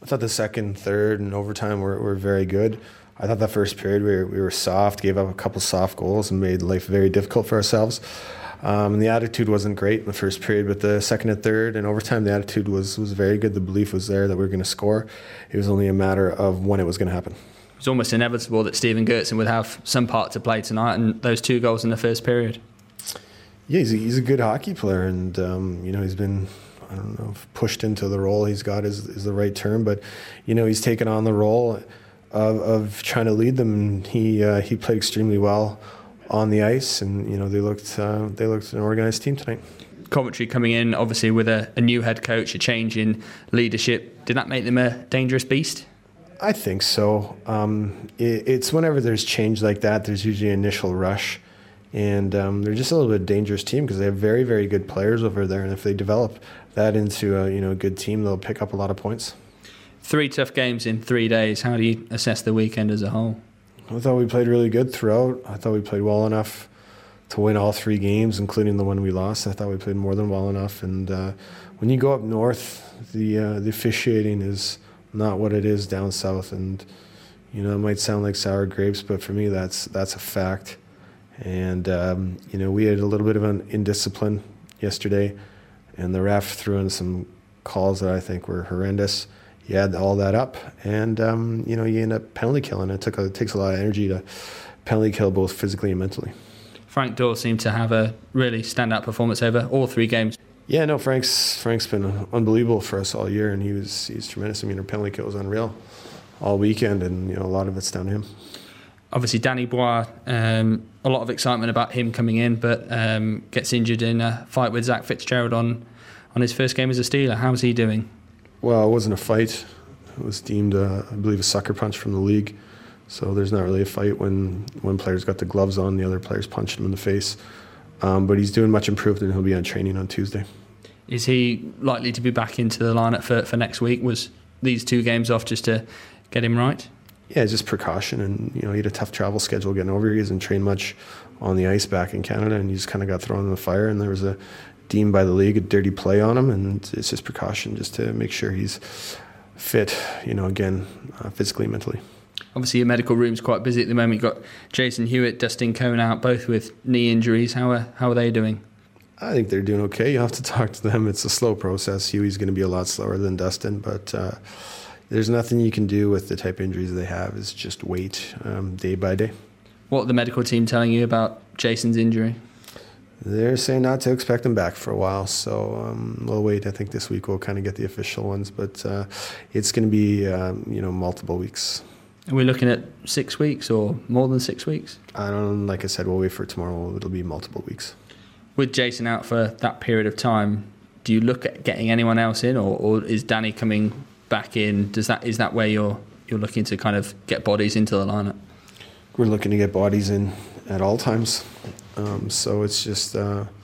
I thought the second, third, and overtime were very good. I thought that first period we were soft, gave up a couple soft goals, and made life very difficult for ourselves. And the attitude wasn't great in the first period, but the second and third and overtime, the attitude was very good. The belief was there that we were going to score. It was only a matter of when it was going to happen. It was almost inevitable that Stephen Gertson would have some part to play tonight, and those 2 goals in the first period. Yeah, he's a good hockey player, and he's been, I don't know if pushed into the role he's got is the right term, but he's taken on the role of trying to lead them. He played extremely well on the ice, and they looked an organized team tonight. Coventry coming in obviously with a new head coach, a change in leadership. Did that make them a dangerous beast? I think so. It's whenever there's change like that, there's usually an initial rush, and they're just a little bit dangerous team because they have very, very good players over there, and if they develop that into a good team, they'll pick up a lot of points. 3 tough games in 3 days. How do you assess the weekend as a whole? I thought we played really good throughout. I thought we played well enough to win all 3 games, including the one we lost. I thought we played more than well enough. And when you go up north, the officiating is not what it is down south. And it might sound like sour grapes, but for me, that's a fact. And we had a little bit of an indiscipline yesterday, and the ref threw in some calls that I think were horrendous. You add all that up, and you end up penalty killing. It takes a lot of energy to penalty kill, both physically and mentally. Frank Dorr seemed to have a really standout performance over all 3 games. Yeah, no, Frank's been unbelievable for us all year, and he's tremendous. I mean, our penalty kill was unreal all weekend, and a lot of it's down to him. Obviously, Danny Bois, a lot of excitement about him coming in, but gets injured in a fight with Zach Fitzgerald on his first game as a Steeler. How's he doing? Well, it wasn't a fight. It was deemed, I believe, a sucker punch from the league. So there's not really a fight when players got the gloves on, the other players punched him in the face. But he's doing much improved, and he'll be on training on Tuesday. Is he likely to be back into the lineup for next week? Was these 2 games off just to get him right? Yeah, just precaution. And, he had a tough travel schedule getting over here. He hasn't trained much on the ice back in Canada, and he just kind of got thrown in the fire. And there was deemed by the league a dirty play on him, and it's just precaution just to make sure he's fit, again, physically and mentally. Obviously, your medical room's quite busy at the moment. You've got Jason Hewitt, Dustin Cohn out, both with knee injuries. How are they doing? I think they're doing okay. You have to talk to them. It's a slow process. Huey's going to be a lot slower than Dustin, but there's nothing you can do with the type of injuries they have. It's just wait day by day. What are the medical team telling you about Jason's injury? They're saying not to expect him back for a while, so we'll wait. I think this week we'll kind of get the official ones, but it's going to be multiple weeks. Are we looking at 6 weeks or more than 6 weeks? I don't. Like I said, we'll wait for tomorrow. It'll be multiple weeks. With Jason out for that period of time, do you look at getting anyone else in, or is Danny coming back in? Is that where you're looking to kind of get bodies into the lineup? We're looking to get bodies in at all times. So it's just,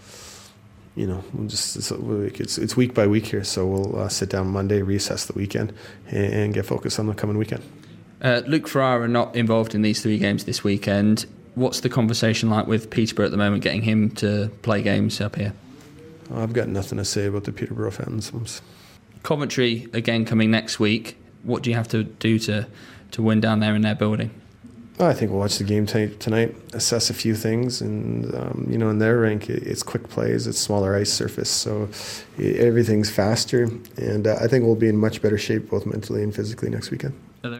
it's week by week here. So we'll sit down Monday, reassess the weekend, and get focused on the coming weekend. Luke Ferrara not involved in these 3 games this weekend. What's the conversation like with Peterborough at the moment, getting him to play games up here? I've got nothing to say about the Peterborough fans. Coventry again coming next week. What do you have to do to win down there in their building? I think we'll watch the game tonight, assess a few things, and in their rink, it's quick plays, it's smaller ice surface, so everything's faster, and I think we'll be in much better shape both mentally and physically next weekend.